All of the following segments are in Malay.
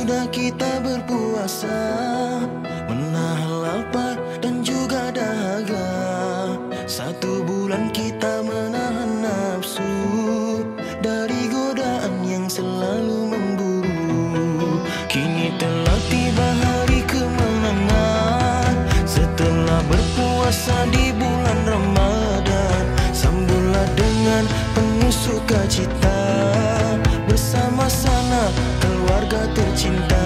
sudah kita berpuasa, menahan lapar dan juga dahaga. 1 bulan kita menahan nafsu dari godaan yang selalu memburu. Kini telah tiba hari kemenangan. Setelah berpuasa di bulan Ramadan, sambutlah dengan penuh sukacita bersama sana keluarga tercinta.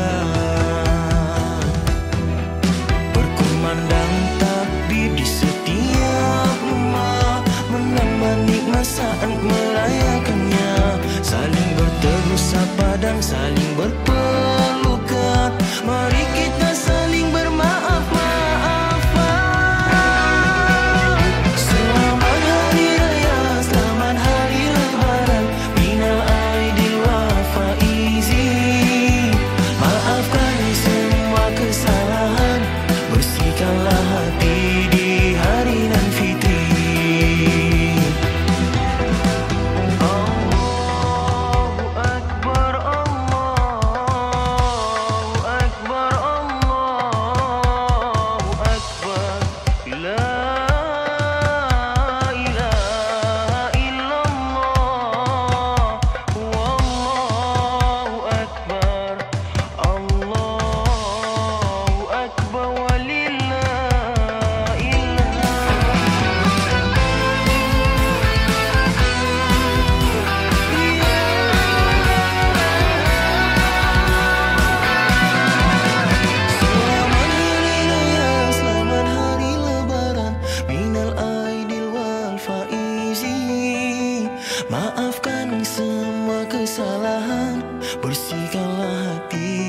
Berkumandang takbir di setiap rumah, menambah nikmat saat merayakannya. Saling bertegur sapa dan saling berpelukan. Mari kita saling bermaaf-maafan. Selamat Hari Raya, selamat Hari Lebaran, minal aidin wal faizin. Maafkan semua kesalahan, bersihkanlah hati di hari nan fitri. Allahu Akbar, Allahu Akbar, Allahu Akbar. La ilaha illallah, wallahu akbar. Allahu Akbar Selamat Hari Raya, selamat Hari Lebaran, minal aidil wal faizin. Maafkan semua kesalahan, bersihkanlah hati